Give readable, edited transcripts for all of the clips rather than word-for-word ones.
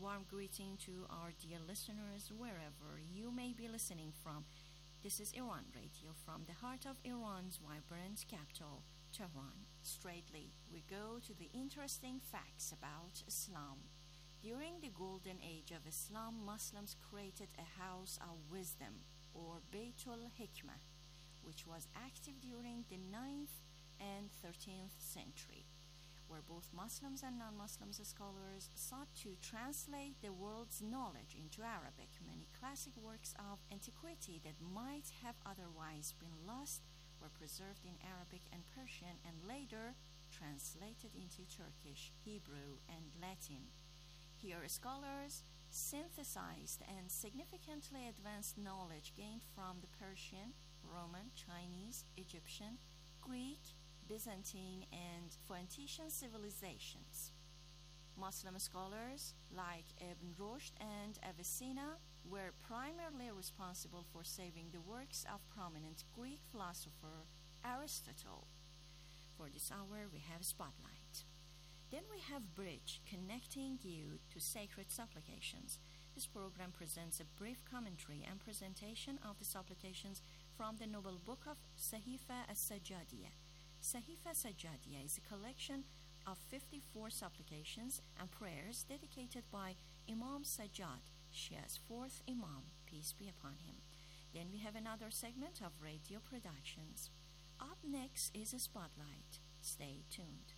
warm greeting to our dear listeners wherever you may be listening from. This is Iran Radio from the heart of Iran's vibrant capital, Tehran. Straightly, we go to the interesting facts about Islam. During the golden age of Islam, Muslims created a house of wisdom, or Baytul Hikmah, which was active during the 9th and 13th century, where both Muslims and non-Muslim scholars sought to translate the world's knowledge into Arabic. Many classic works of antiquity that might have otherwise been lost were preserved in Arabic and Persian and later translated into Turkish, Hebrew, and Latin. Here, scholars synthesized and significantly advanced knowledge gained from the Persian, Roman, Chinese, Egyptian, Greek, Byzantine, and Phoenician civilizations. Muslim scholars like Ibn Rushd and Avicenna were primarily responsible for saving the works of prominent Greek philosopher Aristotle. For this hour, we have Spotlight. Then we have Bridge, connecting you to sacred supplications. This program presents a brief commentary and presentation of the supplications from the Noble Book of Sahifa as-Sajjadiyya. Sahifa Sajjadiyya is a collection of 54 supplications and prayers dedicated by Imam Sajjad, Shia's fourth Imam, peace be upon him. Then we have another segment of radio productions. Up next is a Spotlight. Stay tuned.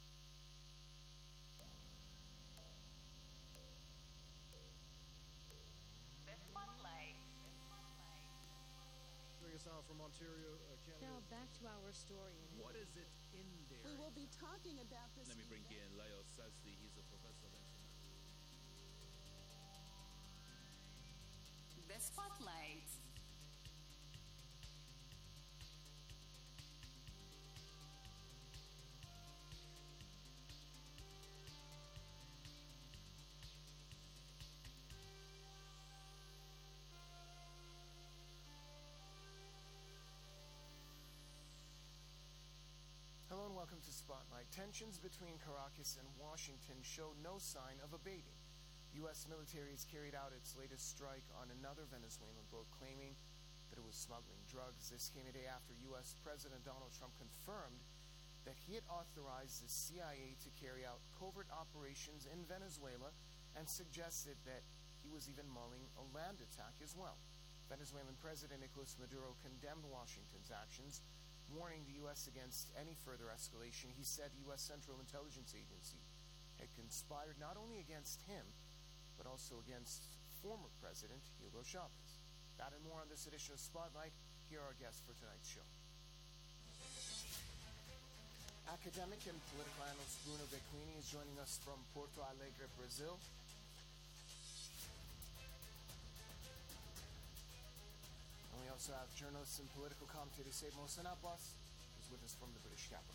The Spotlight. Bring us out from Ontario, Canada. Now back to our story. What is it in there? We will be talking about this. Let me bring in Leo Sazli. He's a professor of The Spotlight. Hello and welcome to Spotlight. Tensions between Caracas and Washington show no sign of abating. U.S. military has carried out its latest strike on another Venezuelan boat, claiming that it was smuggling drugs. This came a day after U.S. President Donald Trump confirmed that he had authorized the CIA to carry out covert operations in Venezuela and suggested that he was even mulling a land attack as well. Venezuelan President Nicolas Maduro condemned Washington's actions, warning the U.S. against any further escalation. He said the U.S. Central Intelligence Agency had conspired not only against him, but also against former President Hugo Chavez. That and more on this edition of Spotlight. Here are our guests for tonight's show. Academic and political analyst Bruno Becquini is joining us from Porto Alegre, Brazil. And we also have journalist and political commentator Said Mohsen Abbas, who's with us from the British capital.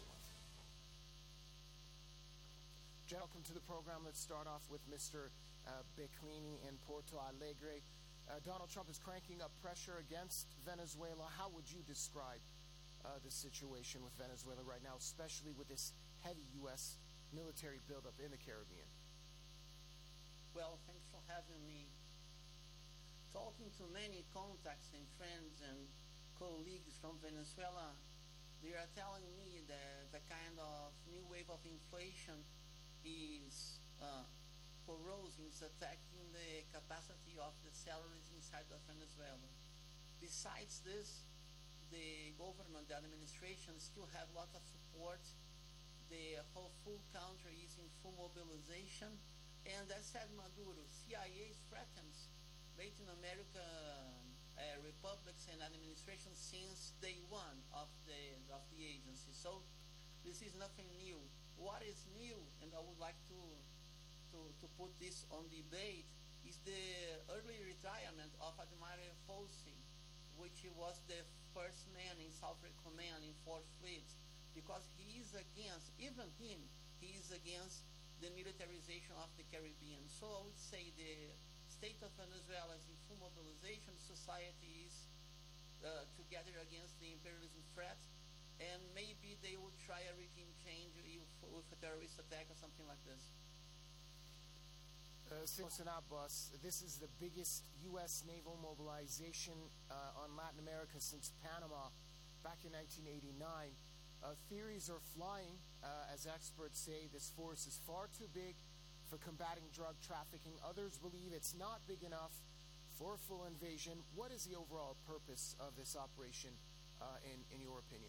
Welcome to the program. Let's start off with Mr. Becquini in Porto Alegre. Donald Trump is cranking up pressure against Venezuela. How would you describe the situation with Venezuela right now, especially with this heavy U.S. military buildup in the Caribbean? Well, thanks for having me. Talking to many contacts and friends and colleagues from Venezuela, they are telling me that the kind of new wave of inflation is corrosing, is attacking the capacity of the salaries inside of Venezuela. Besides this, the government, the administration still have lots of support. The whole full country is in full mobilization. And as said Maduro, CIA threatens Latin America republics and administration since day one of the agency. So this is nothing new. What is new, and I would like to put this on debate, is the early retirement of Admiral Fossey, which was the first man in Southern Command in 4th Fleet, because he is against, even him, he is against the militarization of the Caribbean. So I would say the state of Venezuela is in full mobilization. Society is together against the imperialism threat, and maybe they would try a regime change with a terrorist attack or something like this. Hossein Abbas, this is the biggest U.S. naval mobilization on Latin America since Panama back in 1989. Theories are flying, as experts say, this force is far too big for combating drug trafficking. Others believe it's not big enough for a full invasion. What is the overall purpose of this operation, in your opinion?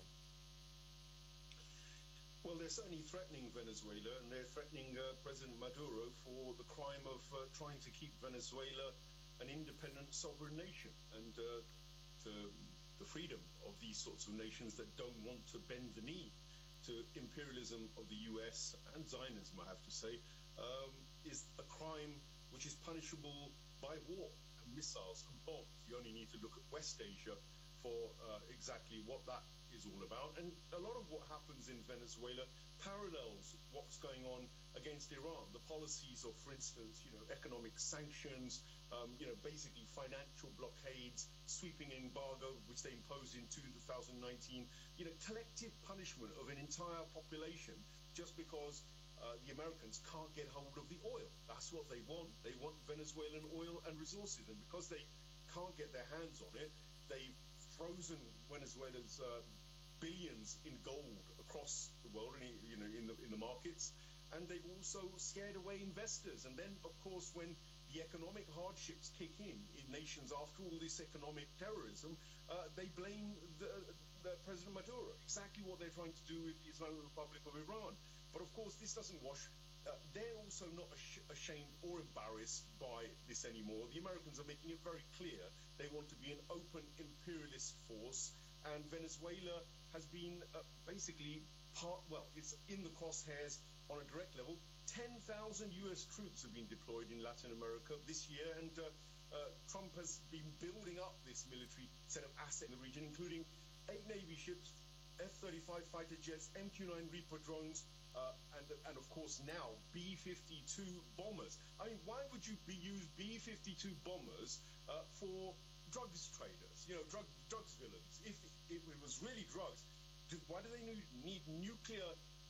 Well, they're certainly threatening Venezuela, and they're threatening President Maduro for the crime of trying to keep Venezuela an independent sovereign nation, and to the freedom of these sorts of nations that don't want to bend the knee to imperialism of the US and Zionism, I have to say, is a crime which is punishable by war and missiles and bombs. You only need to look at West Asia for exactly what that is all about. And a lot of what happens in Venezuela parallels what's going on against Iran. The policies of, for instance, economic sanctions, basically financial blockades, sweeping embargo, which they imposed in 2019, collective punishment of an entire population just because the Americans can't get hold of the oil. That's what they want. They want Venezuelan oil and resources. And because they can't get their hands on it, they've frozen Venezuela's billions in gold across the world and in the markets, and they've also scared away investors. And then, of course, when the economic hardships kick in nations after all this economic terrorism, they blame the President Maduro. Exactly what they're trying to do with the Islamic Republic of Iran. But of course, this doesn't wash. They're also not ashamed or embarrassed by this anymore. The Americans are making it very clear they want to be an open imperialist force, and Venezuela has been basically it's in the crosshairs on a direct level. 10,000 US troops have been deployed in Latin America this year, and Trump has been building up this military set of assets in the region, including 8 Navy ships, F-35 fighter jets, MQ-9 Reaper drones, and of course now B-52 bombers. I mean, why would you use B-52 bombers for drugs traders, drugs villains? If it was really drugs, why do they need nuclear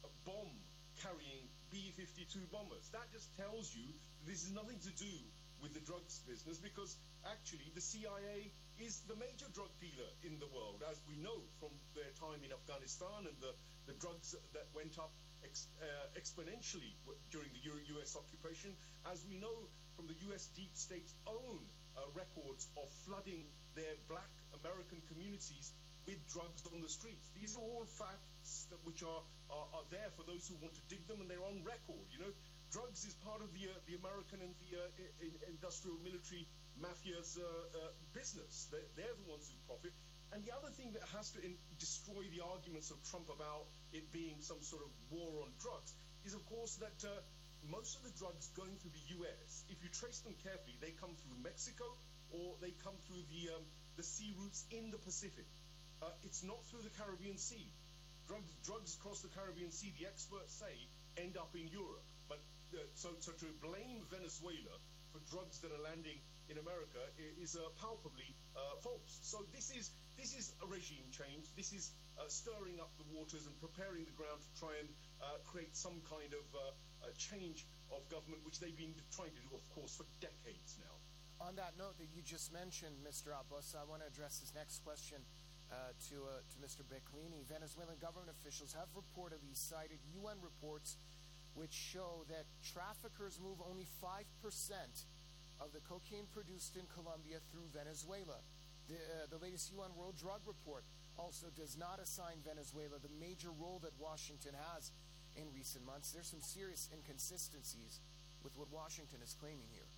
bomb-carrying B-52 bombers? That just tells you this has nothing to do with the drugs business, because actually the CIA is the major drug dealer in the world, as we know from their time in Afghanistan and the drugs that went up exponentially during the US occupation, as we know from the US deep state's own records of flooding their black American communities with drugs on the streets. These are all facts which are there for those who want to dig them, and they're on record. Drugs is part of the American and the industrial military mafia's business. They're the ones who profit. And the other thing that has to destroy the arguments of Trump about it being some sort of war on drugs is, of course, that most of the drugs going through the US, if you trace them carefully, they come through Mexico or they come through the sea routes in the Pacific. It's not through the Caribbean Sea. Drugs across the Caribbean Sea, the experts say, end up in Europe. But so to blame Venezuela for drugs that are landing in America is palpably false. So this is a regime change. This is stirring up the waters and preparing the ground to try and create some kind of change of government, which they've been trying to do, of course, for decades now. On that note that you just mentioned, Mr. Abbas, I want to address this next question to Mr. Becklini. Venezuelan government officials have reportedly cited UN reports which show that traffickers move only 5% of the cocaine produced in Colombia through Venezuela. The latest UN World Drug Report also does not assign Venezuela the major role that Washington has in recent months. There's some serious inconsistencies with what Washington is claiming here.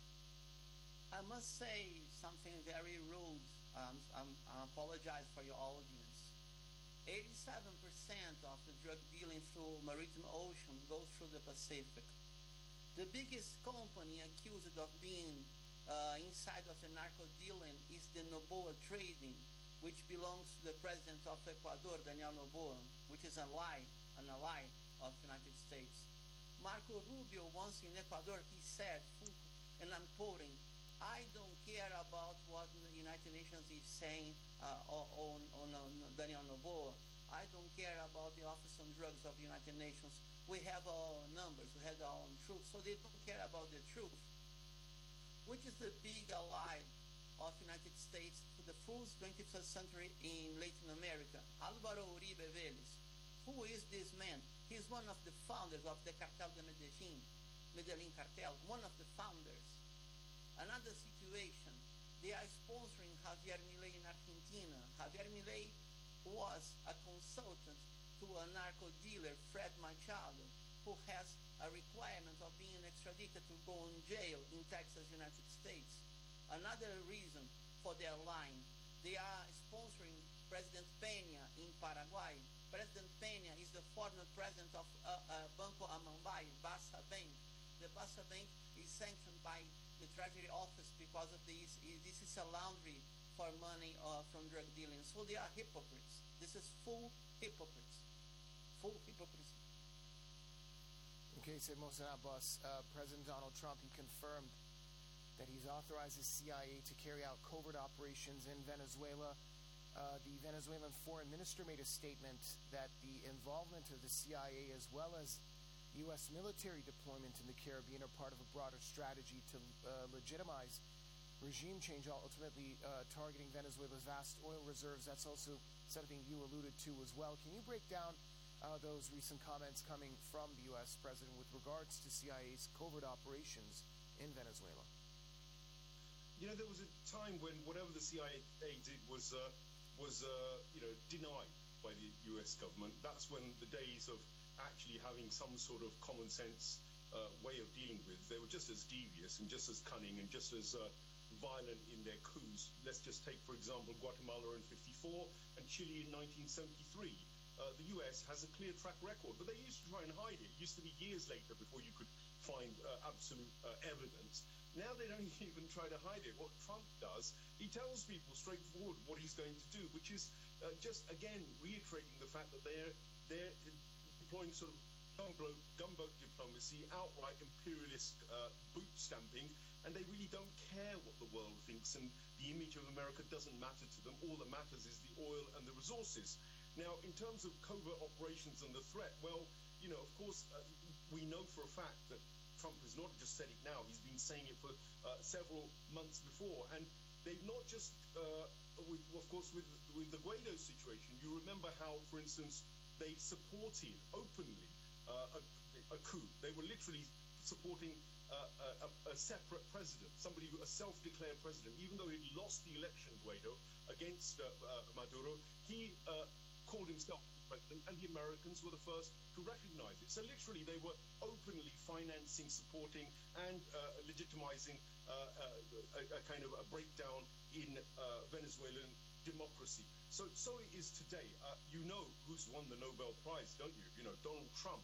I must say something very rude. I apologize for your audience. 87% of the drug dealing through maritime ocean goes through the Pacific. The biggest company accused of being inside of the narco dealing is the Noboa Trading, which belongs to the president of Ecuador, Daniel Noboa, which is an ally of the United States. Marco Rubio, once in Ecuador, he said, and I'm quoting, "I don't care about what the United Nations is saying on Daniel Noboa. I don't care about the Office on Drugs of the United Nations, we have our own numbers, we have our own truth, so they don't care about the truth. Which is the big ally of United States to the full 21st century in Latin America? Álvaro Uribe Vélez. Who is this man? He's one of the founders of the Cartel de Medellin Cartel, one of the founders. Another situation, they are sponsoring Javier Milei in Argentina. Javier Milei was a consultant to a narco dealer, Fred Machado, who has a requirement of being extradited to go in jail in Texas, United States. Another reason for their line, they are sponsoring President Peña in Paraguay. President Peña is the former president of Banco Amambay, Basa Bank. The Basa Bank is sanctioned by the Treasury Office because of this. This is a laundry for money from drug dealing. So they are hypocrites. This is full hypocrites. Full hypocrisy. Okay, said Mohsen Abbas, President Donald Trump, he confirmed that he's authorized the CIA to carry out covert operations in Venezuela. The Venezuelan foreign minister made a statement that the involvement of the CIA as well as U.S. military deployment in the Caribbean are part of a broader strategy to legitimize regime change, ultimately targeting Venezuela's vast oil reserves. That's also something you alluded to as well. Can you break down those recent comments coming from the U.S. president with regards to CIA's covert operations in Venezuela? You know, there was a time when whatever the CIA did was denied by the U.S. government. That's when the days of actually having some sort of common sense way of dealing with, they were just as devious and just as cunning and just as violent in their coups. Let's just take, for example, Guatemala in '54 and Chile in 1973. The U.S. has a clear track record, but they used to try and hide it. It used to be years later before you could find absolute evidence. Now they don't even try to hide it. What Trump does, he tells people straightforward what he's going to do, which is just, again, reiterating the fact that they're deploying sort of gunboat diplomacy, outright imperialist boot stamping, and they really don't care what the world thinks, and the image of America doesn't matter to them. All that matters is the oil and the resources. Now, in terms of covert operations and the threat, well, you know, of course, we know for a fact that Trump has not just said it now, he's been saying it for several months before, and they've not just, with the Guaido situation, you remember how, for instance, they supported openly a coup. They were literally supporting a separate president, a self-declared president. Even though he lost the election, Guaido, against Maduro, he called himself president, and the Americans were the first to recognize it. So literally they were openly financing, supporting, and legitimizing a kind of a breakdown in Venezuelan democracy. So it is today. You know who's won the Nobel Prize, don't you? You know, Donald Trump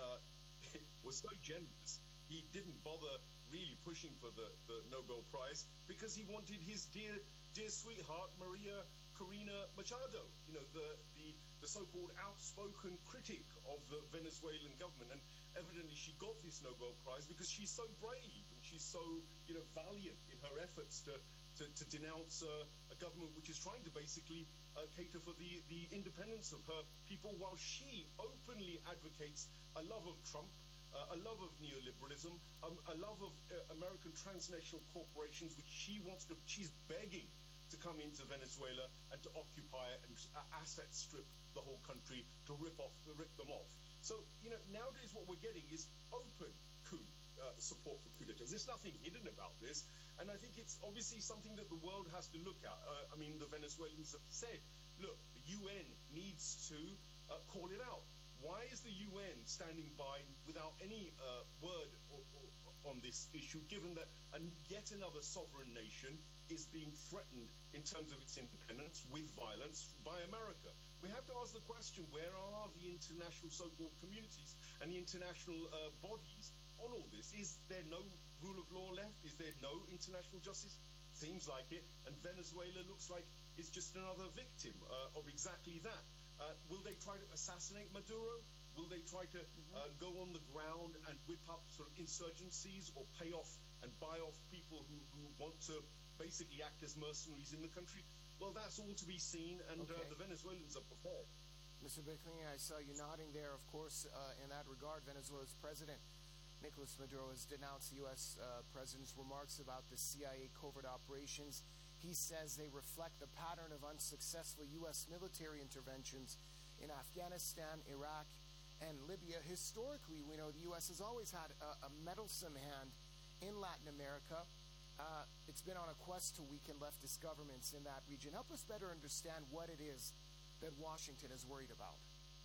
was so generous. He didn't bother really pushing for the Nobel Prize because he wanted his dear sweetheart, Maria Corina Machado, you know, the so-called outspoken critic of the Venezuelan government. And evidently she got this Nobel Prize because she's so brave and she's so, you know, valiant in her efforts to denounce a government which is trying to basically cater for the independence of her people, while she openly advocates a love of Trump, a love of neoliberalism, a love of American transnational corporations, which she's begging to come into Venezuela and to occupy it and asset strip the whole country, to rip them off. So, you know, nowadays what we're getting is open coup support for coup d'etats. There's nothing hidden about this, and I think it's obviously something that the world has to look at. I mean, the Venezuelans have said, look, the UN needs to call it out. Why is the UN standing by without any word on this issue, given that yet another sovereign nation is being threatened in terms of its independence with violence by America? We have to ask the question, where are the international so-called communities and the international bodies on all this? Is there no rule of law left? Is there no international justice? Seems like it. And Venezuela looks like it's just another victim of exactly that. Will they try to assassinate Maduro? Will they try to go on the ground and whip up sort of insurgencies or pay off and buy off people who want to basically act as mercenaries in the country? Well, that's all to be seen, and the Venezuelans are prepared. Mr. Bickling, I saw you nodding there. Of course, in that regard, Venezuela's president, Nicolas Maduro, has denounced the U.S. president's remarks about the CIA covert operations. He says they reflect the pattern of unsuccessful U.S. military interventions in Afghanistan, Iraq, and Libya. Historically, we know the U.S. has always had a meddlesome hand in Latin America. It's been on a quest to weaken leftist governments in that region. Help us better understand what it is that Washington is worried about.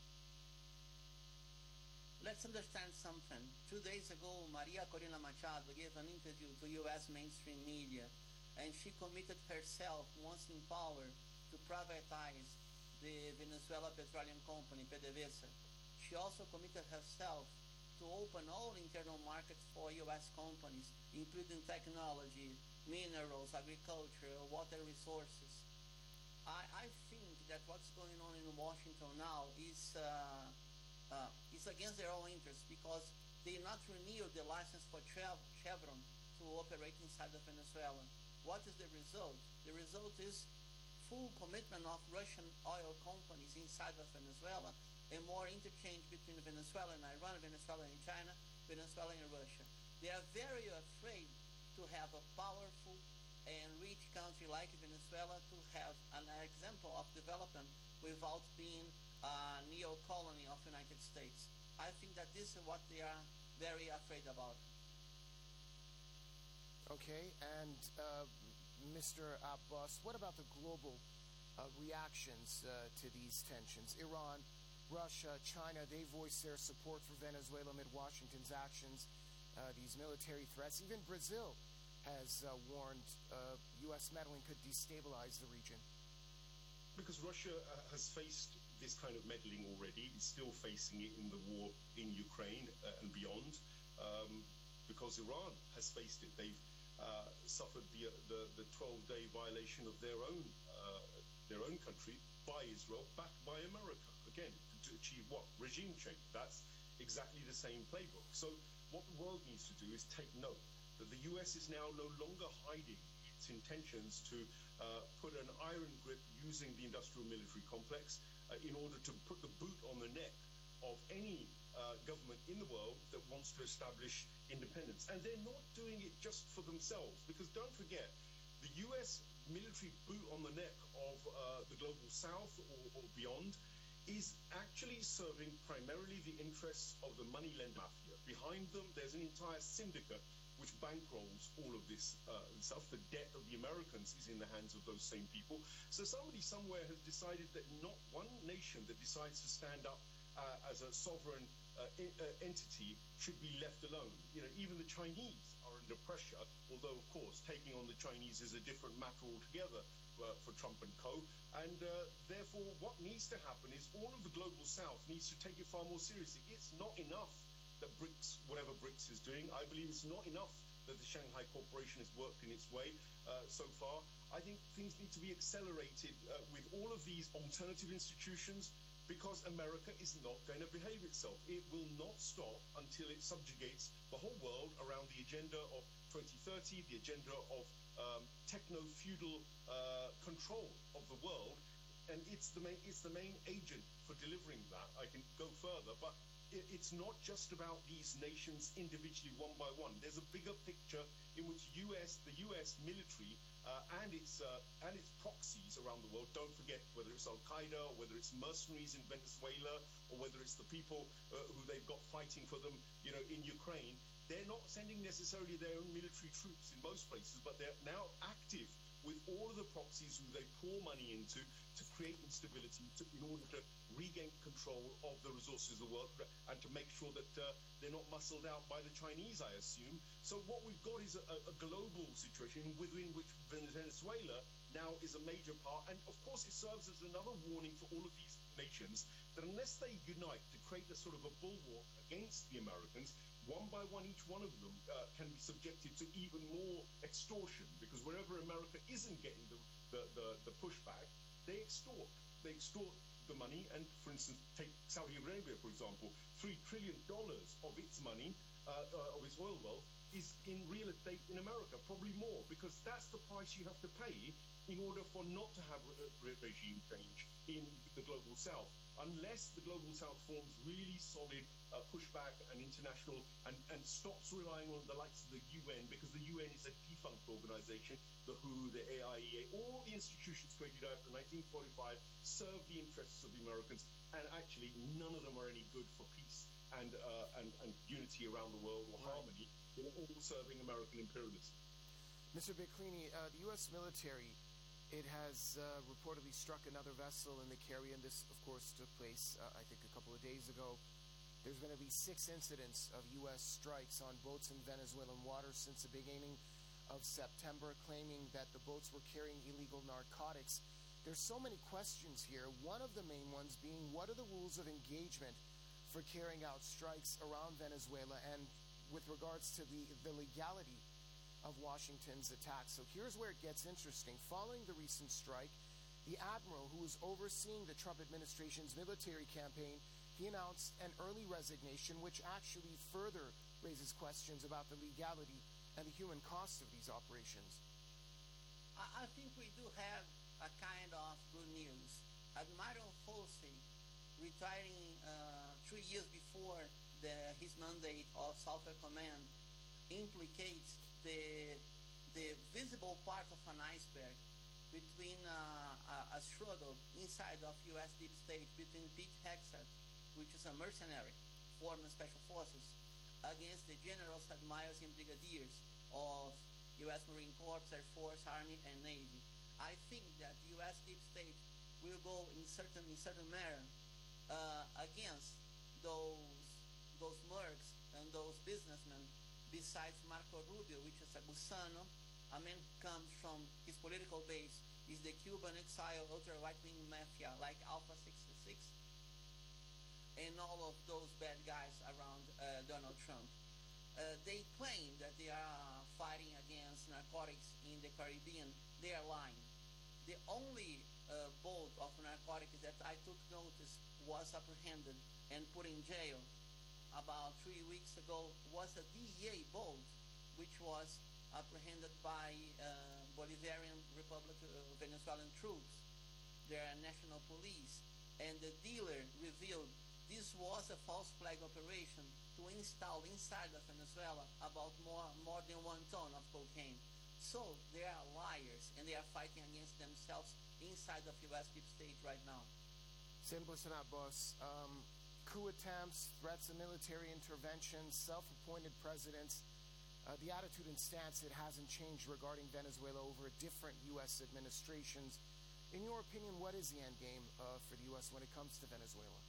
Let's understand something. 2 days ago, Maria Corina Machado gave an interview to U.S. mainstream media, and she committed herself, once in power, to privatize the Venezuela Petroleum Company, PDVSA. She also committed herself to open all internal markets for U.S. companies, including technology, minerals, agriculture, water resources. I think that what's going on in Washington now is against their own interests, because they not renew the license for Chevron to operate inside of Venezuela. What is the result? The result is full commitment of Russian oil companies inside of Venezuela, and more interchange between Venezuela and Iran, Venezuela and China, Venezuela and Russia. They are very afraid to have a powerful and rich country like Venezuela to have an example of development without being a neo-colony of the United States. I think that this is what they are very afraid about. Okay, and Mr. Abbas, what about the global reactions to these tensions? Iran, Russia, China, they voiced their support for Venezuela amid Washington's actions, these military threats. Even Brazil has warned U.S. meddling could destabilize the region. Because Russia has faced this kind of meddling already. It's still facing it in the war in Ukraine and beyond. Because Iran has faced it. They've suffered the 12-day violation of their own country by Israel, backed by America. Again, to achieve what? Regime change. That's exactly the same playbook. So what the world needs to do is take note that the U.S. is now no longer hiding its intentions to put an iron grip using the industrial military complex in order to put the boot on the neck of any government in the world that wants to establish independence. And they're not doing it just for themselves, because don't forget, the U.S. military boot on the neck of the global south or beyond is actually serving primarily the interests of the money lender mafia. Behind them, there's an entire syndicate which bankrolls all of this stuff. The debt of the Americans is in the hands of those same people. So somebody somewhere has decided that not one nation that decides to stand up as a sovereign entity should be left alone. You know, even the Chinese are under pressure, although, of course, taking on the Chinese is a different matter altogether for Trump and co. And therefore, what needs to happen is all of the global south needs to take it far more seriously. It's not enough that BRICS, whatever BRICS is doing, I believe it's not enough that the Shanghai Cooperation has worked in its way so far. I think things need to be accelerated with all of these alternative institutions, because America is not going to behave itself. It will not stop until it subjugates the whole world around the agenda of 2030, the agenda of techno-feudal control of the world, and it's the main agent for delivering that. I can go further, but it's not just about these nations individually one by one. There's a bigger picture in which the U.S. military and its proxies around the world, don't forget whether it's Al-Qaeda or whether it's mercenaries in Venezuela or whether it's the people who they've got fighting for them, you know, in Ukraine, they're not sending necessarily their own military troops in most places, but they're now active with all of the proxies who they pour money into to create instability in order to regain control of the resources of the world and to make sure that they're not muscled out by the Chinese, I assume. So what we've got is a global situation within which Venezuela now is a major part. And of course it serves as another warning for all of these nations that unless they unite to create a sort of a bulwark against the Americans, one by one, each one of them can be subjected to even more extortion, because wherever America isn't getting the pushback, they extort. They extort the money, and for instance, take Saudi Arabia, for example, $3 trillion of its money, of its oil wealth, is in real estate in America, probably more, because that's the price you have to pay in order for not to have regime change in the global south. unless the Global South forms really solid pushback and international and stops relying on the likes of the UN, because the UN is a defunct organization, the WHO, the AIEA, all the institutions created after 1945 serve the interests of the Americans, and actually none of them are any good for peace and unity around the world, or harmony. They're all serving American imperialism. Mr. Becklini, the U.S. military, it has reportedly struck another vessel in the Caribbean. This, of course, took place, I think, a couple of days ago. There's been at least 6 incidents of U.S. strikes on boats in Venezuelan waters since the beginning of September, claiming that the boats were carrying illegal narcotics. There's so many questions here. One of the main ones being, what are the rules of engagement for carrying out strikes around Venezuela, and with regards to the legality of Washington's attack? So here's where it gets interesting. Following the recent strike, the admiral who was overseeing the Trump administration's military campaign, he announced an early resignation, which actually further raises questions about the legality and the human cost of these operations. I think we do have a kind of good news. Admiral Fossey, retiring 3 years before his mandate of Southern Command, implicates the visible part of an iceberg between a struggle inside of U.S. deep state between Pete Hegseth, which is a mercenary, former special forces, against the generals, admirals, and brigadiers of U.S. Marine Corps, Air Force, Army, and Navy. I think that the U.S. deep state will go in certain manner against those mercs and those businessmen. Besides Marco Rubio, which is a Gusano, a man who comes from his political base, is the Cuban exile ultra-right-wing mafia like Alpha 66, and all of those bad guys around Donald Trump. They claim that they are fighting against narcotics in the Caribbean. They are lying. The only boat of narcotics that I took notice was apprehended and put in jail about 3 weeks ago was a DEA boat, which was apprehended by Bolivarian Republic of Venezuelan troops, their national police, and the dealer revealed this was a false flag operation to install inside of Venezuela about more than 1 ton of cocaine. So they are liars, and they are fighting against themselves inside of U.S. deep state right now. Simple as not, boss. Coup attempts, threats of military intervention, self-appointed presidents. The attitude and stance, it hasn't changed regarding Venezuela over different U.S. administrations. In your opinion, what is the end game for the U.S. when it comes to Venezuela?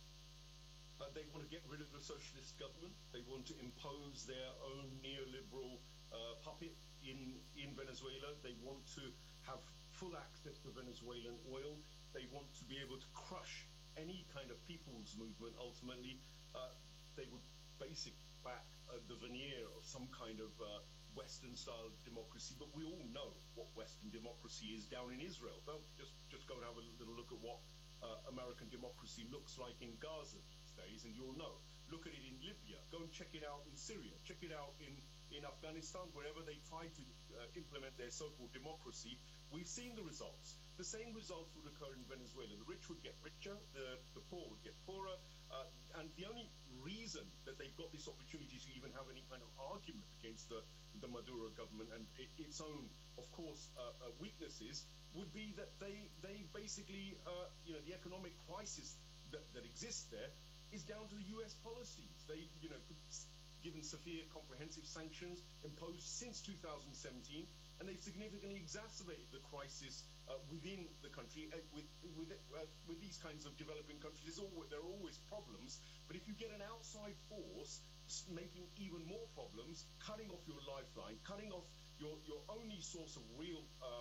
They want to get rid of the socialist government. They want to impose their own neoliberal puppet in Venezuela. They want to have full access to Venezuelan oil. They want to be able to crush any kind of people's movement. Ultimately, they would basically back the veneer of some kind of Western-style democracy. But we all know what Western democracy is down in Israel. Don't just go and have a little look at what American democracy looks like in Gaza these days, and you'll know. Look at it in Libya. Go and check it out in Syria. Check it out in Afghanistan. Wherever they try to implement their so-called democracy, we've seen the results. The same results would occur in Venezuela. The rich would get richer, the poor would get poorer, and the only reason that they've got this opportunity to even have any kind of argument against the Maduro government and its own, of course, weaknesses would be that they basically, the economic crisis that exists there is down to the U.S. policies. They, given severe comprehensive sanctions imposed since 2017, and they've significantly exacerbated the crisis within the country. With these kinds of developing countries, there are always problems, but if you get an outside force making even more problems, cutting off your lifeline, cutting off your only source of real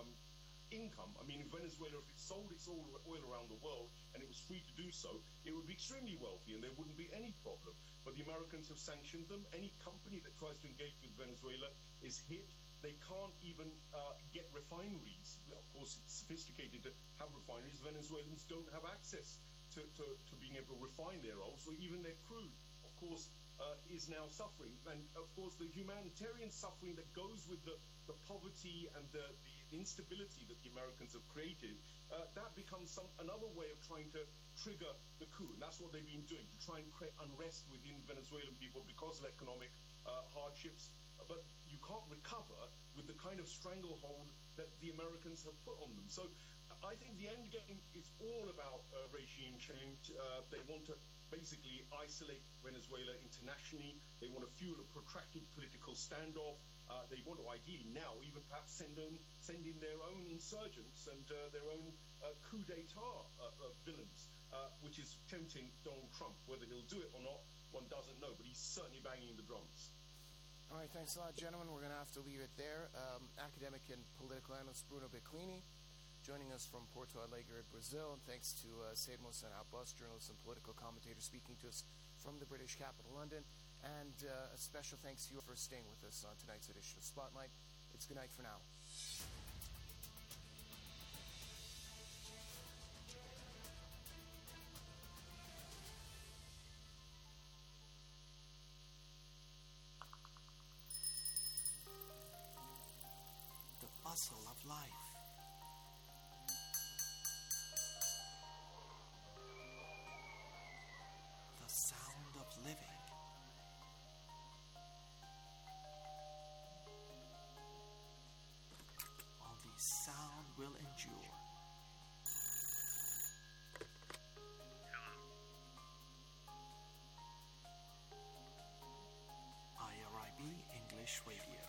income. I mean, in Venezuela, if it sold its oil around the world and it was free to do so, it would be extremely wealthy and there wouldn't be any problem. But the Americans have sanctioned them. Any company that tries to engage with Venezuela is hit. They can't even get refineries. Of course, it's sophisticated to have refineries. Venezuelans don't have access to being able to refine their oil, so even their crude, of course, is now suffering. And, of course, the humanitarian suffering that goes with the poverty and the instability that the Americans have created, that becomes another way of trying to trigger the coup. And that's what they've been doing, to try and create unrest within Venezuelan people because of economic hardships. But you can't recover with the kind of stranglehold that the Americans have put on them. So I think the end game is all about regime change. They want to basically isolate Venezuela internationally. They want to fuel a protracted political standoff. They want to ideally now even perhaps send in their own insurgents and their own coup d'etat villains, which is tempting Donald Trump. Whether he'll do it or not, one doesn't know, but he's certainly banging the drums. All right, thanks a lot, gentlemen. We're going to have to leave it there. Academic and political analyst Bruno Beclini joining us from Porto Alegre, Brazil. And thanks to Said Mohsen Abbas, journalist and political commentator, speaking to us from the British capital, London. And a special thanks to you for staying with us on tonight's edition of Spotlight. It's good night for now. Bustle of life. The sound of living. Only sound will endure. IRIB English Radio.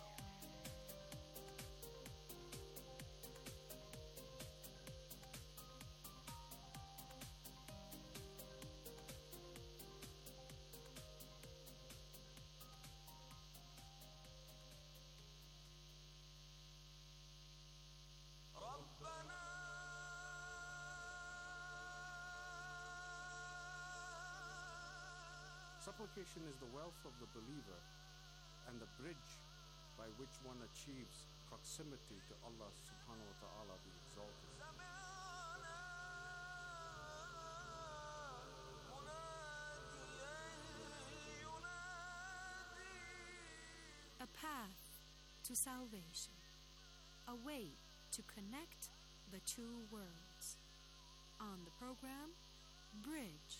Supplication is the wealth of the believer and the bridge by which one achieves proximity to Allah subhanahu wa ta'ala, the exalted. A path to salvation, a way to connect the two worlds. On the program, Bridge.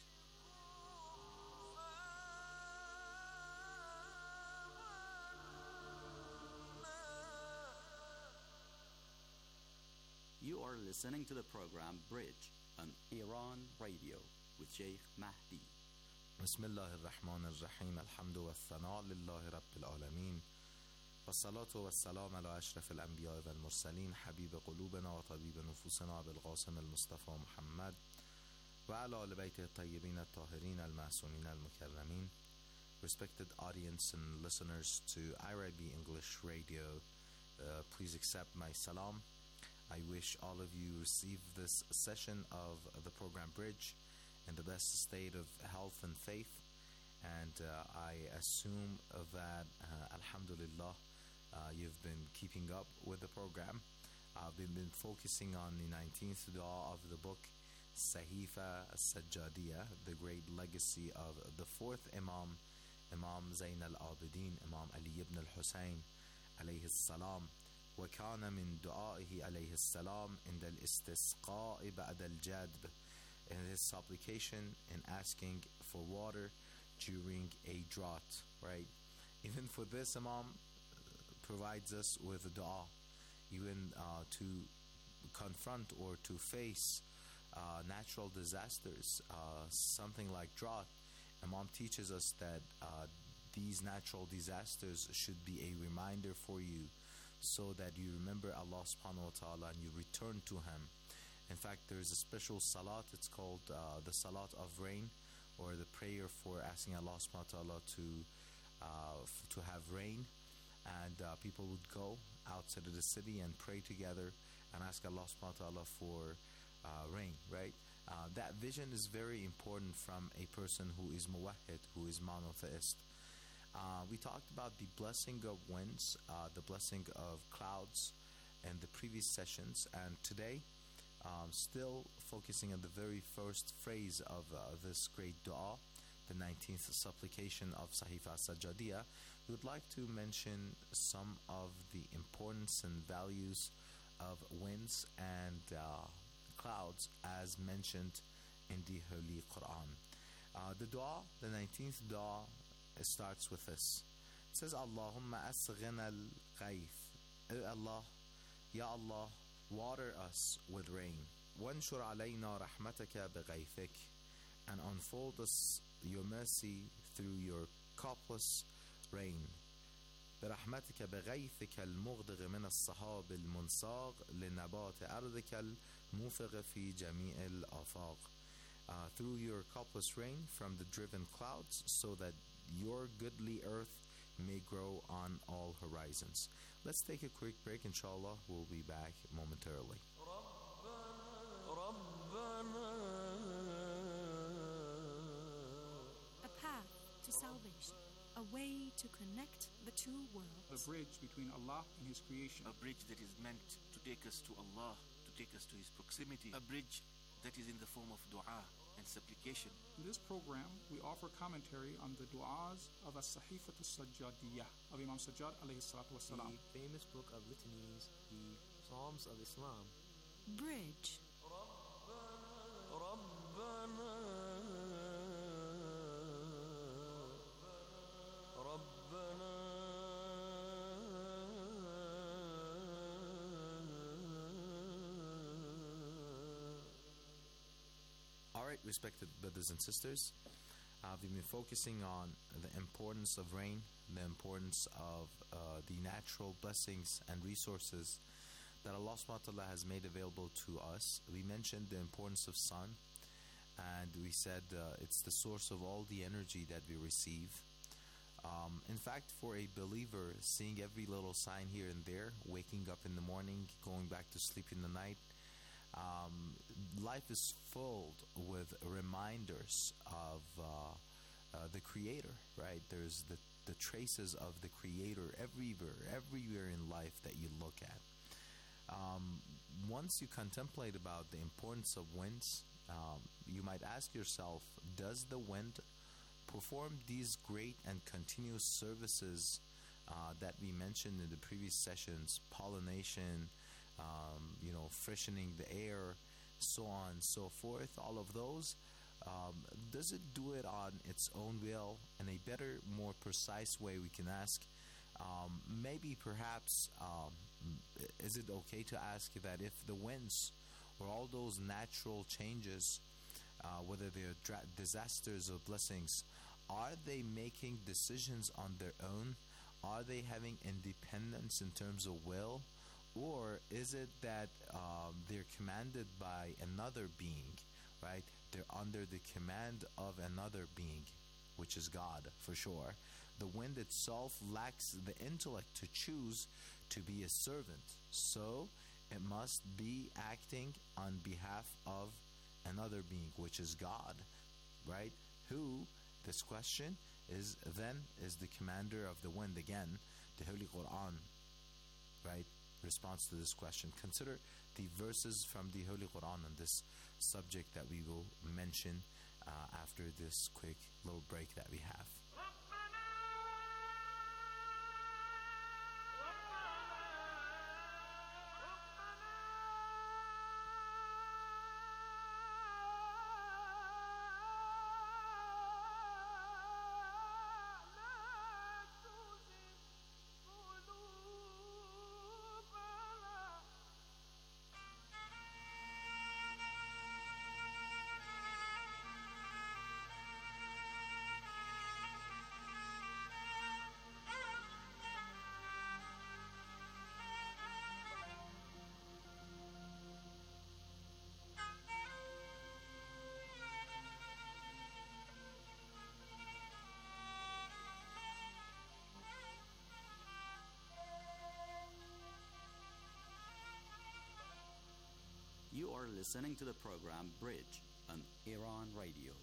You are listening to the program Bridge on Iran Radio with Sheikh Mahdi. بسم الله الرحمن الرحيم الحمد والثناء لله رب العالمين والصلاة والسلام على أشرف الأنبياء والمرسلين حبيب قلوبنا وطبيب نفوسنا أبي القاسم المصطفى محمد وعلى آل بيته الطيبين الطاهرين المعصومين المكرمين. Respected audience and listeners to IRIB English Radio, please accept my salam. I wish all of you receive this session of the program Bridge in the best state of health and faith, and I assume that alhamdulillah you've been keeping up with the program. We've been focusing on the 19th dua of the book Sahifa As-Sajjadiyah, the great legacy of the fourth Imam Zayn al-Abidin, Imam Ali ibn al-Husayn alayhi salam. وكان من دعائه عليه السلام عند الاستسقاء بعد الجدب, in his supplication and asking for water during a drought, right? Even for this, Imam provides us with a dua, even to confront or to face natural disasters, something like drought. Imam teaches us that these natural disasters should be a reminder for you, so that you remember Allah subhanahu wa ta'ala and you return to Him. In fact, there's a special salat, it's called the salat of rain, or the prayer for asking Allah subhanahu wa ta'ala to have rain. And people would go outside of the city and pray together and ask Allah subhanahu wa ta'ala for rain, right? That vision is very important from a person who is muwahhid, who is monotheist. We talked about the blessing of winds, the blessing of clouds in the previous sessions, and today, still focusing on the very first phrase of this great dua, the 19th supplication of Sahifa As-Sajjadiyah, we would like to mention some of the importance and values of winds and clouds as mentioned in the Holy Quran. The dua, the 19th dua, it starts with this. It says, Allahumma asghina al-ghayth. O Allah, Ya Allah, water us with rain. وانشر علينا رحمتك بغيثك, and unfold us your mercy through your copious rain. برحمتك بغيثك المغدق من الصحاب المنصاغ لنبات أرضك الموفق في جميع الآفاق. Through your copious rain from the driven clouds, so that your goodly earth may grow on all horizons. Let's take a quick break, inshallah. We'll be back momentarily. A path to salvation, a way to connect the two worlds. The bridge between Allah and His creation. A bridge that is meant to take us to Allah, to take us to His proximity. A bridge that is in the form of dua and supplication. In this program, we offer commentary on the du'as of As-Sahifat As-Sajjadiyah of Imam Sajjad alayhi salatu wasalam. The famous book of litanies, the Psalms of Islam. Bridge. Alright, respected brothers and sisters, we've been focusing on the importance of rain, the importance of the natural blessings and resources that Allah subhanahu wa ta'ala has made available to us. We mentioned the importance of sun, and we said it's the source of all the energy that we receive. In fact, for a believer, seeing every little sign here and there, waking up in the morning, going back to sleep in the night, life is filled with reminders of the Creator, right? There's the traces of the Creator everywhere in life that you look at. Once you contemplate about the importance of winds, you might ask yourself, does the wind perform these great and continuous services that we mentioned in the previous sessions, pollination, freshening the air, so on and so forth, all of those, does it do it on its own will? In a better, more precise way, we can ask, maybe perhaps, is it okay to ask that if the winds or all those natural changes, whether they're disasters or blessings, are they making decisions on their own? Are they having independence in terms of will? Or is it that they're commanded by another being, right? They're under the command of another being, which is God, for sure. The wind itself lacks the intellect to choose to be a servant, so it must be acting on behalf of another being, which is God, right? Who, this question, is the commander of the wind again, the Holy Quran, right? Response to this question. Consider the verses from the Holy Quran on this subject that we will mention after this quick little break that we have. You are listening to the program Bridge on Iran Radio.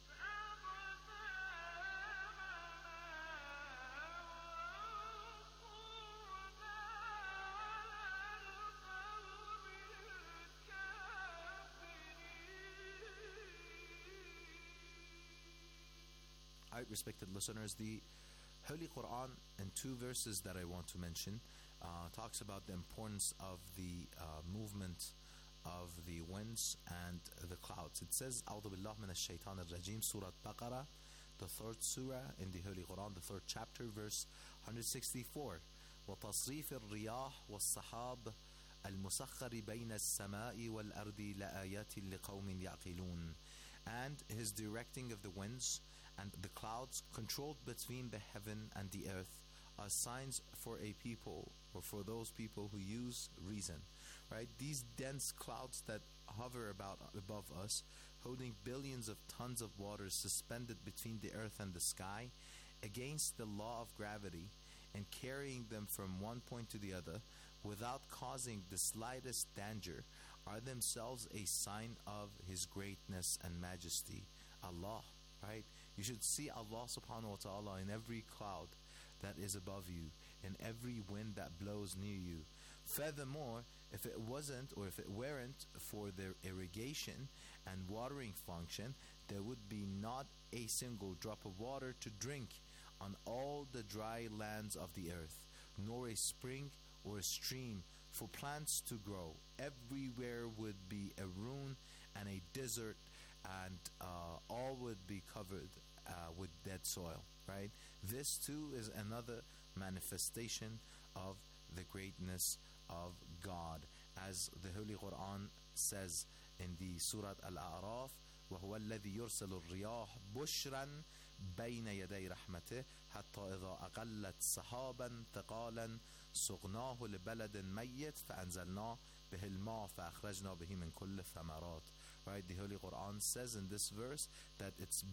All right, respected listeners, the Holy Quran in two verses that I want to mention talks about the importance of the movement of the winds and the clouds. It says, أعوذ بالله من الشيطان الرجيم, Surah Baqarah, the third surah in the Holy Quran, the third chapter, verse 164. وتصريف الرياح والسحاب المسخر بين السماء والأرض لآيات لقوم يعقلون. And his directing of the winds and the clouds controlled between the heaven and the earth are signs for a people, or for those people who use reason. Right? These dense clouds that hover above us, holding billions of tons of water suspended between the earth and the sky, against the law of gravity, and carrying them from one point to the other without causing the slightest danger, are themselves a sign of His greatness and majesty. Allah, right? You should see Allah subhanahu wa ta'ala in every cloud that is above you, in every wind that blows near you. Furthermore, if it wasn't, or if it weren't for their irrigation and watering function, there would be not a single drop of water to drink on all the dry lands of the earth, nor a spring or a stream for plants to grow. Everywhere would be a ruin and a desert, and all would be covered with dead soil, right? This too is another manifestation of the greatness of God. As the Holy Quran says in the Surah Al-A'raf, وَهُوَ الَّذِي يُرْسَلُ الرِّيَاحَ بُشْرًا بَيْنَ يَدَيْ رَحْمَتِهِ حَتَّى إِذَا أَقَلَّتْ سَحَابًا ثَقَالًا سُقْنَاهُ لِبَلَدٍ مَيِّتٍ فَأَنزَلْنَا بِهِ الْمَاءَ فَأَخْرَجْنَا بِهِ مِنْ كُلِّ الثَّمَرَاتِ. Right, the Holy Quran says in this verse that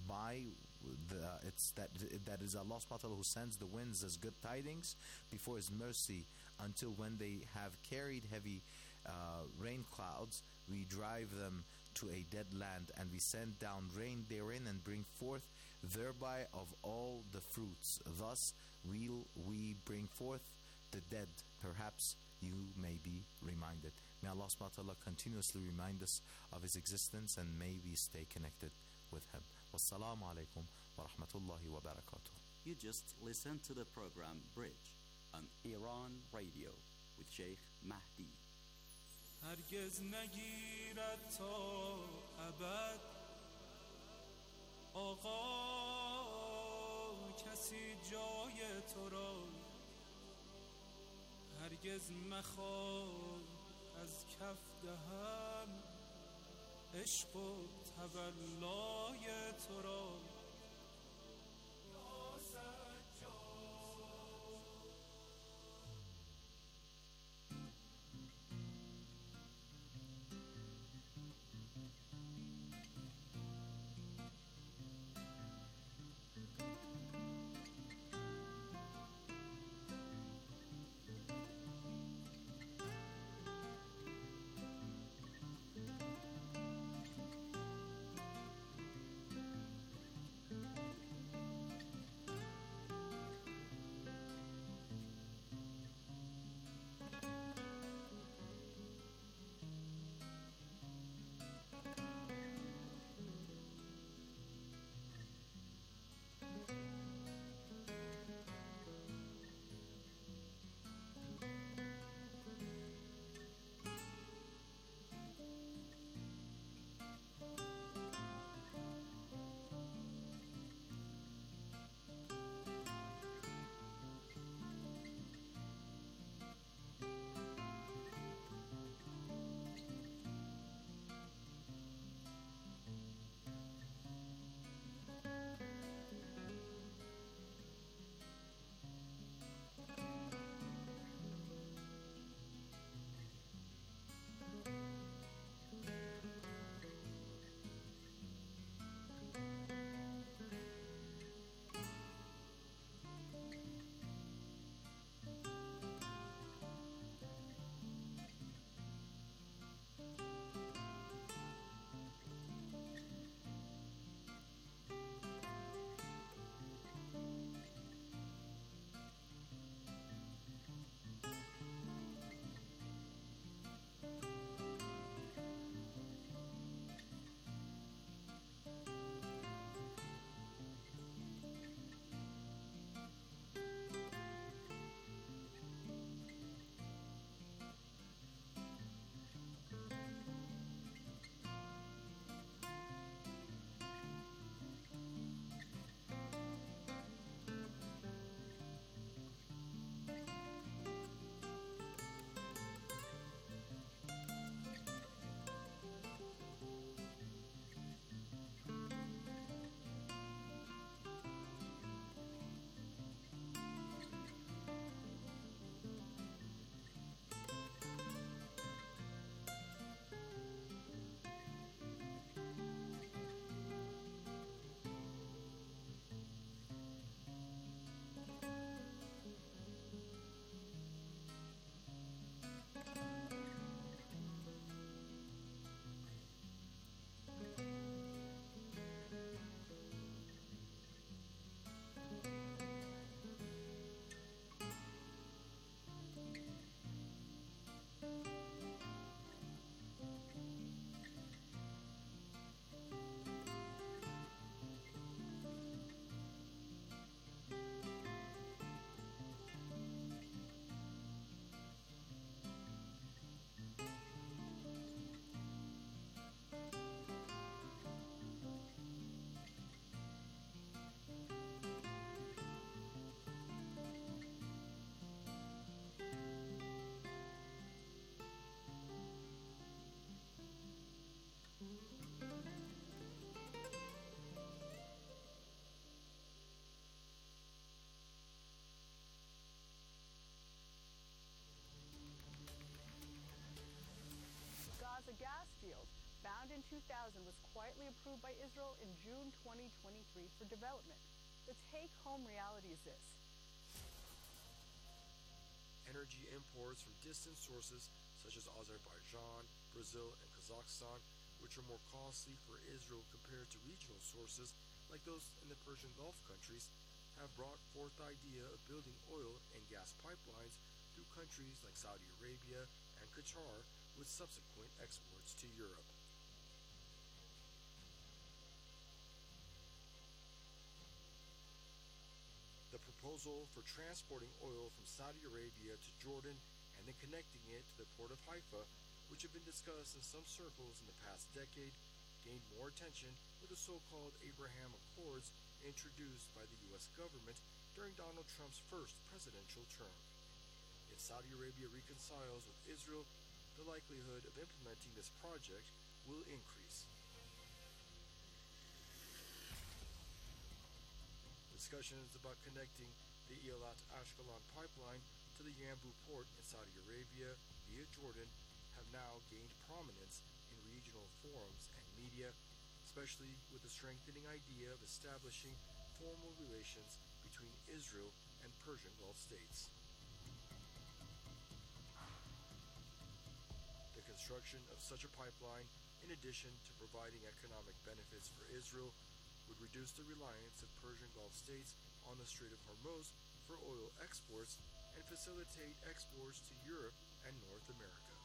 that is Allah subhanahu wa ta'ala who sends the winds as good tidings before His mercy, until when they have carried heavy rain clouds, we drive them to a dead land, and we send down rain therein and bring forth thereby of all the fruits. Thus will we bring forth the dead. Perhaps you may be reminded. May Allah subhanahu wa ta'ala continuously remind us of His existence, and may we stay connected with Him. Wassalamu alaikum wa rahmatullahi wa barakatuh. You just listened to the program Bridge on Iran Radio with Sheikh Mahdi. هرگز نگیرد تا ابد آقا کسی جای تو را، هرگز مخواه از کف دهم عشق و تولای تو را. in 2000, was quietly approved by Israel in June 2023 for development. The take-home reality is this. Energy imports from distant sources such as Azerbaijan, Brazil, and Kazakhstan, which are more costly for Israel compared to regional sources like those in the Persian Gulf countries, have brought forth the idea of building oil and gas pipelines through countries like Saudi Arabia and Qatar, with subsequent exports to Europe. The proposal for transporting oil from Saudi Arabia to Jordan and then connecting it to the port of Haifa, which had been discussed in some circles in the past decade, gained more attention with the so-called Abraham Accords introduced by the U.S. government during Donald Trump's first presidential term. If Saudi Arabia reconciles with Israel, the likelihood of implementing this project will increase. Discussions about connecting the Eilat-Ashkelon pipeline to the Yanbu port in Saudi Arabia via Jordan have now gained prominence in regional forums and media, especially with the strengthening idea of establishing formal relations between Israel and Persian Gulf states. The construction of such a pipeline, in addition to providing economic benefits for Israel, would reduce the reliance of Persian Gulf states on the Strait of Hormuz for oil exports and facilitate exports to Europe and North America.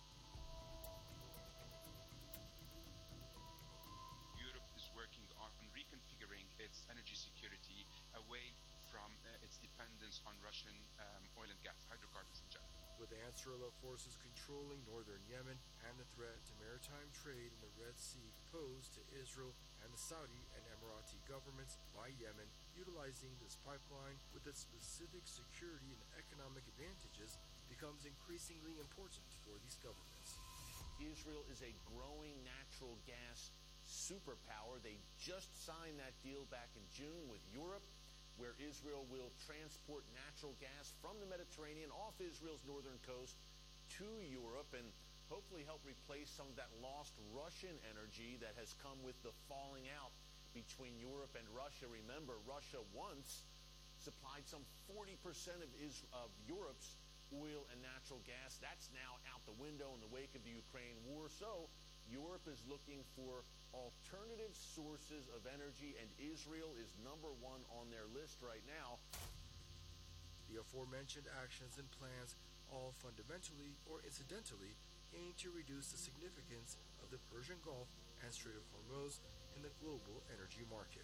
Europe is working on reconfiguring its energy security away from its dependence on Russian oil and gas, hydrocarbons in general. With Ansarullah forces controlling northern Yemen and the threat to maritime trade in the Red Sea posed to Israel and the Saudi and Emirati governments by Yemen, utilizing this pipeline with its specific security and economic advantages becomes increasingly important for these governments. Israel is a growing natural gas superpower. They just signed that deal back in June with Europe, where Israel will transport natural gas from the Mediterranean off Israel's northern coast to Europe and hopefully help replace some of that lost Russian energy that has come with the falling out between Europe and Russia. Remember, Russia once supplied some 40% of Europe's oil and natural gas. That's now out the window in the wake of the Ukraine war. So Europe is looking for alternative sources of energy, and Israel is number one on their list right now. The aforementioned actions and plans all fundamentally or incidentally aim to reduce the significance of the Persian Gulf and Strait of Hormuz in the global energy market.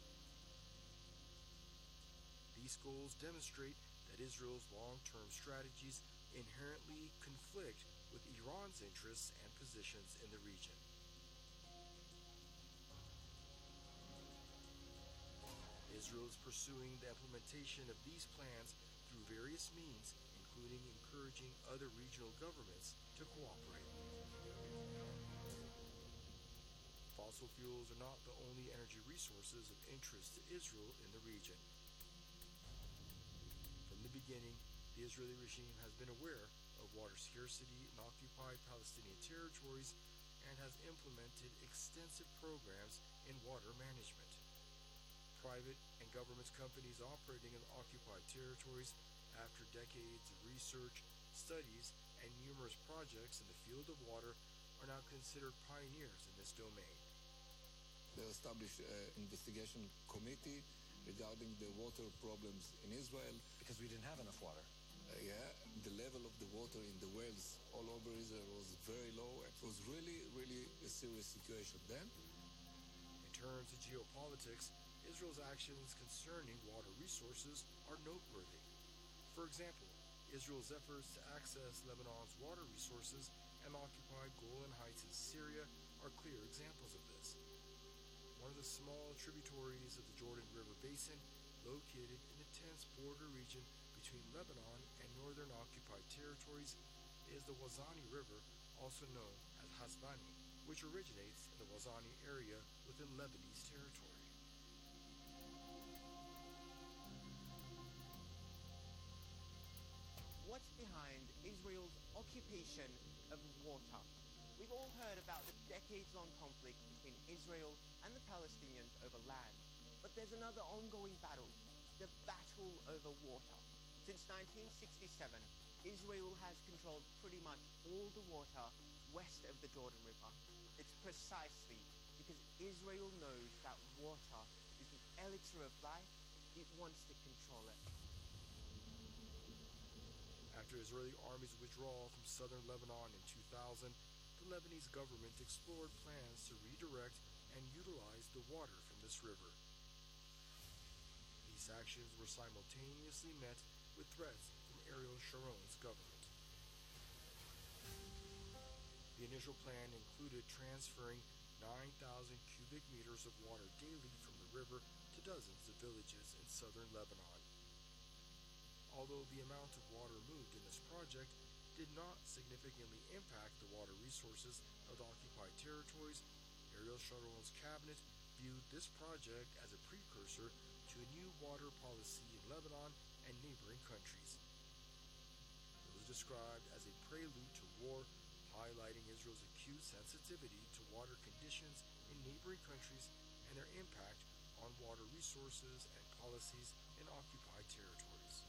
These goals demonstrate that Israel's long-term strategies inherently conflict with Iran's interests and positions in the region. Israel is pursuing the implementation of these plans through various means, including encouraging other regional governments to cooperate. Fossil fuels are not the only energy resources of interest to Israel in the region. From the beginning, the Israeli regime has been aware of water scarcity in occupied Palestinian territories and has implemented extensive programs in water management. Private and government companies operating in occupied territories, after decades of research, studies, and numerous projects in the field of water, are now considered pioneers in this domain. They established an investigation committee regarding the water problems in Israel. Because we didn't have enough water. The level of the water in the wells all over Israel was very low. It was really, really a serious situation then. In terms of geopolitics, Israel's actions concerning water resources are noteworthy. For example, Israel's efforts to access Lebanon's water resources and occupy Golan Heights in Syria are clear examples of this. One of the small tributaries of the Jordan River Basin, located in the tense border region between Lebanon and northern occupied territories, is the Wazani River, also known as Hasbani, which originates in the Wazani area within Lebanese territory. What's behind Israel's occupation of water? We've all heard about the decades-long conflict between Israel and the Palestinians over land. But there's another ongoing battle, the battle over water. Since 1967, Israel has controlled pretty much all the water west of the Jordan River. It's precisely because Israel knows that water is the elixir of life, it wants to control it. After Israeli army's withdrawal from southern Lebanon in 2000, the Lebanese government explored plans to redirect and utilize the water from this river. These actions were simultaneously met with threats from Ariel Sharon's government. The initial plan included transferring 9,000 cubic meters of water daily from the river to dozens of villages in southern Lebanon. Although the amount of water moved in this project did not significantly impact the water resources of the occupied territories, Ariel Sharon's cabinet viewed this project as a precursor to a new water policy in Lebanon and neighboring countries. It was described as a prelude to war, highlighting Israel's acute sensitivity to water conditions in neighboring countries and their impact on water resources and policies in occupied territories.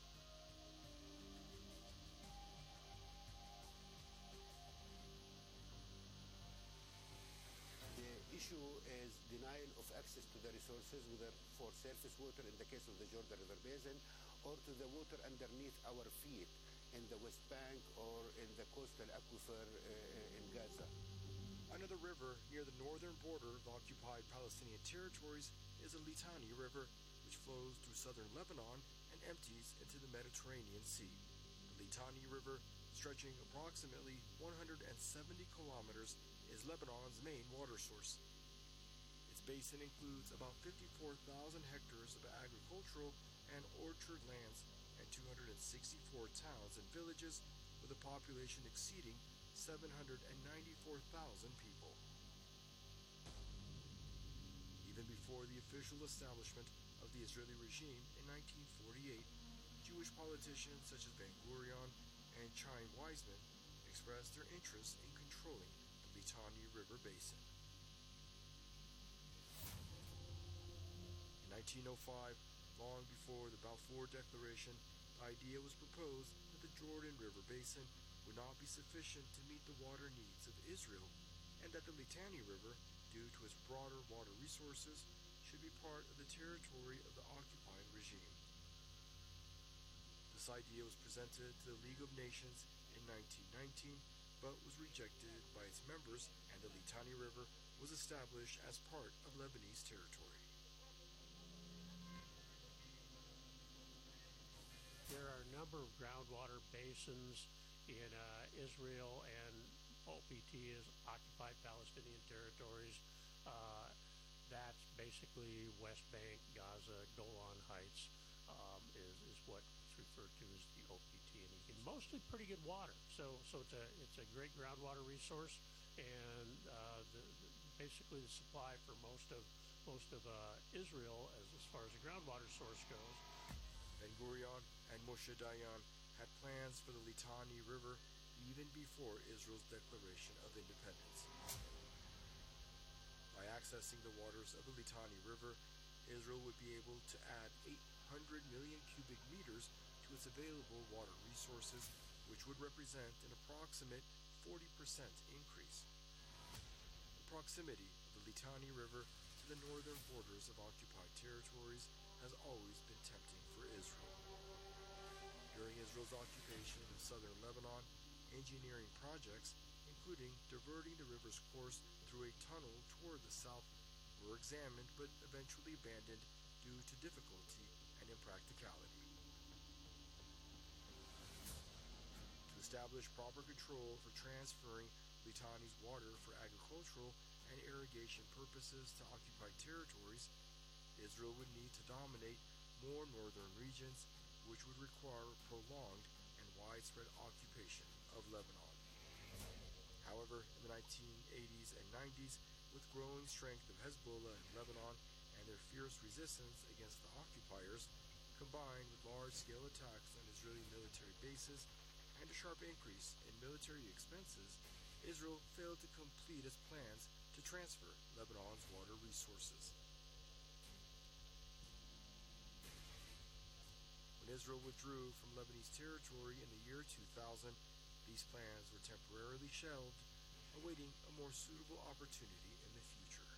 The issue is denial of access to the resources, whether for surface water in the case of the Jordan River Basin, or to the water underneath our feet in the West Bank or in the coastal aquifer in Gaza. Another river near the northern border of occupied Palestinian territories is the Litani River, which flows through southern Lebanon and empties into the Mediterranean Sea. The Litani River, stretching approximately 170 kilometers, is Lebanon's main water source. Its basin includes about 54,000 hectares of agricultural and orchard lands and 264 towns and villages, with a population exceeding 794,000 people. Even before the official establishment of the Israeli regime in 1948, Jewish politicians such as Ben-Gurion and Chaim Weizmann expressed their interest in controlling the Litani River basin. In 1905, long before the Balfour Declaration, the idea was proposed that the Jordan River basin would not be sufficient to meet the water needs of Israel, and that the Litani River, due to its broader water resources, should be part of the territory of the occupying regime. This idea was presented to the League of Nations in 1919, but was rejected by its members, and the Litani River was established as part of Lebanese territory. There are a number of groundwater basins in Israel, and OPT is occupied Palestinian territories. That's basically West Bank, Gaza, Golan Heights is what's referred to as the OPT, and mostly pretty good water. So it's a great groundwater resource, and basically the supply for most of Israel as far as the groundwater source goes. Ben-Gurion and Moshe Dayan had plans for the Litani River even before Israel's declaration of independence. By accessing the waters of the Litani River, Israel would be able to add 800 million cubic meters to its available water resources, which would represent an approximate 40% increase. The proximity of the Litani River to the northern borders of occupied territories has always been tempting for Israel. During Israel's occupation of southern Lebanon, engineering projects, including diverting the river's course through a tunnel toward the south, were examined but eventually abandoned due to difficulty and impracticality. To establish proper control for transferring Litani's water for agricultural and irrigation purposes to occupied territories, Israel would need to dominate more northern regions, which would require prolonged and widespread occupation of Lebanon. However, in the 1980s and 90s, with growing strength of Hezbollah in Lebanon and their fierce resistance against the occupiers, combined with large-scale attacks on Israeli military bases and a sharp increase in military expenses, Israel failed to complete its plans to transfer Lebanon's water resources. When Israel withdrew from Lebanese territory in the year 2000, these plans were temporarily shelved, awaiting a more suitable opportunity in the future.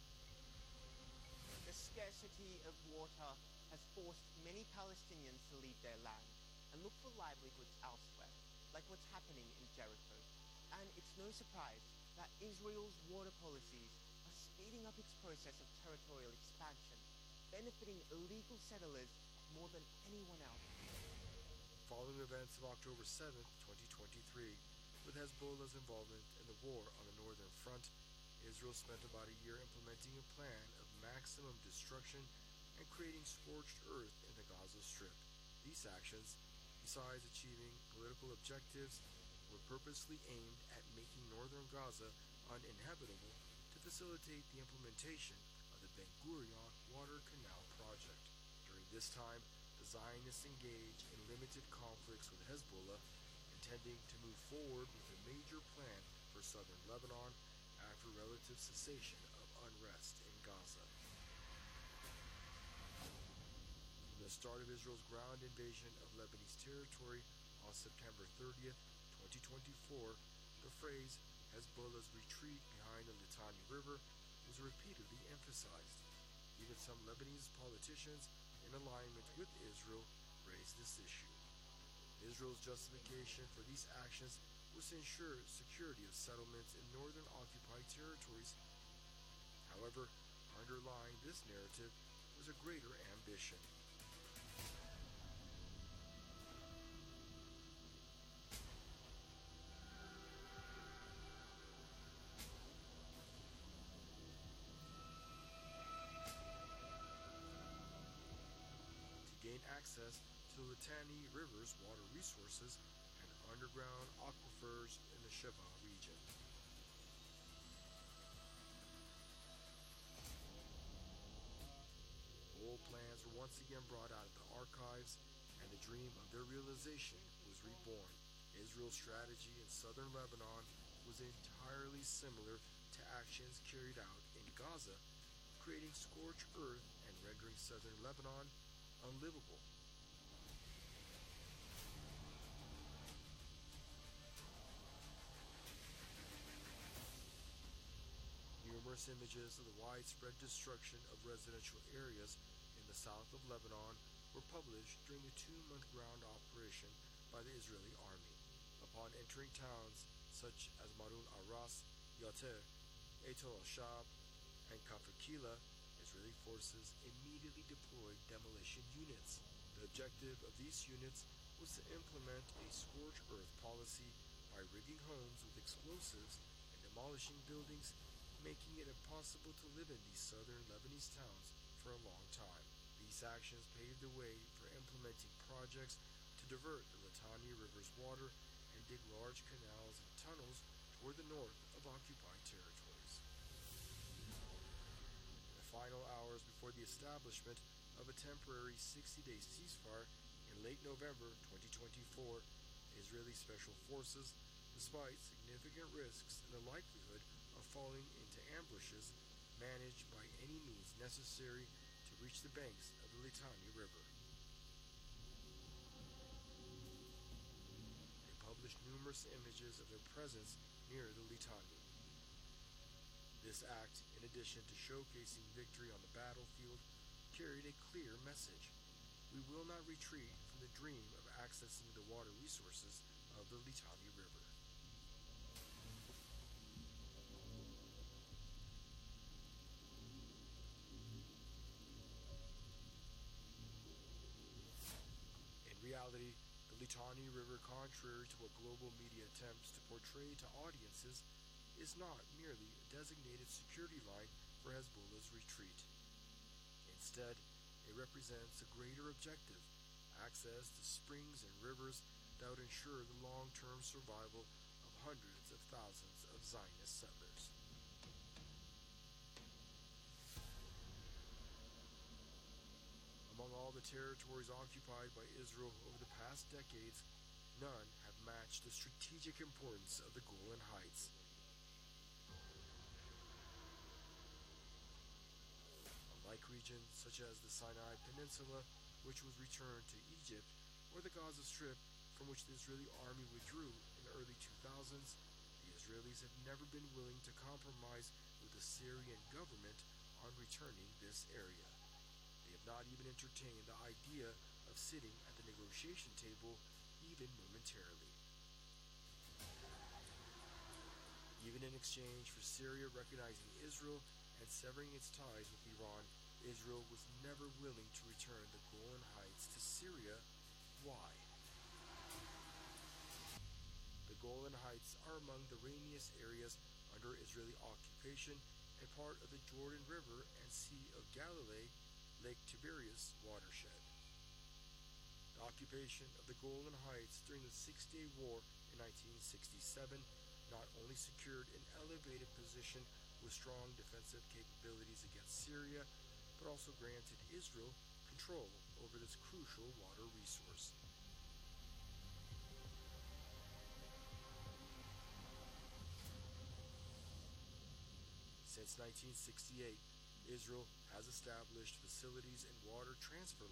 The scarcity of water has forced many Palestinians to leave their land and look for livelihoods elsewhere, like what's happening in Jericho. And it's no surprise that Israel's water policies are speeding up its process of territorial expansion, benefiting illegal settlers more than anyone else. Following events of October 7th, 2023, with Hezbollah's involvement in the war on the northern front, Israel spent about a year implementing a plan of maximum destruction and creating scorched earth in the Gaza Strip. These actions, besides achieving political objectives, were purposely aimed at making northern Gaza uninhabitable to facilitate the implementation of the Ben Gurion Water Canal project. During this time, the Zionists engaged in limited conflicts with Hezbollah, intending to move forward with a major plan for southern Lebanon after relative cessation of unrest in Gaza. From the start of Israel's ground invasion of Lebanese territory on September 30th, 2024, the phrase Hezbollah's retreat behind the Litani River was repeatedly emphasized. Even some Lebanese politicians in alignment with Israel raised this issue. Israel's justification for these actions was to ensure security of settlements in northern occupied territories. However, underlying this narrative was a greater ambition. Access to the Litani River's water resources and underground aquifers in the Sheva region. Bold plans were once again brought out of the archives, and the dream of their realization was reborn. Israel's strategy in southern Lebanon was entirely similar to actions carried out in Gaza, creating scorched earth and rendering southern Lebanon unlivable. Numerous images of the widespread destruction of residential areas in the south of Lebanon were published during the 2-month ground operation by the Israeli army. Upon entering towns such as Marun Aras, Yatir, Eitel al-Shab, and Kafr Kila, Israeli forces immediately deployed demolition units. The objective of these units was to implement a scorched earth policy by rigging homes with explosives and demolishing buildings, making it impossible to live in these southern Lebanese towns for a long time. These actions paved the way for implementing projects to divert the Litani River's water and dig large canals and tunnels toward the north of occupied territories. In the final hours before the establishment of a temporary 60-day ceasefire in late November 2024, Israeli Special Forces, despite significant risks and the likelihood of falling into ambushes, managed by any means necessary to reach the banks of the Litani River. They published numerous images of their presence near the Litani. This act, in addition to showcasing victory on the battlefield, carried a clear message. We will not retreat from the dream of accessing the water resources of the Litani River. In reality, the Litani River, contrary to what global media attempts to portray to audiences, is not merely a designated security line for Hezbollah's retreat. Instead, it represents a greater objective: access to springs and rivers that would ensure the long-term survival of hundreds of thousands of Zionist settlers. Among all the territories occupied by Israel over the past decades, none have matched the strategic importance of the Golan Heights. Unlike regions such as the Sinai Peninsula, which was returned to Egypt, or the Gaza Strip, from which the Israeli army withdrew in the early 2000s, the Israelis have never been willing to compromise with the Syrian government on returning this area. They have not even entertained the idea of sitting at the negotiation table, even momentarily. Even in exchange for Syria recognizing Israel and severing its ties with Iran, Israel was never willing to return the Golan Heights to Syria. Why? The Golan Heights are among the rainiest areas under Israeli occupation and part of the Jordan River and Sea of Galilee, Lake Tiberias watershed. The occupation of the Golan Heights during the Six-Day War in 1967 not only secured an elevated position with strong defensive capabilities against Syria, but also granted Israel control over this crucial water resource. Since 1968, Israel has established facilities and water transfer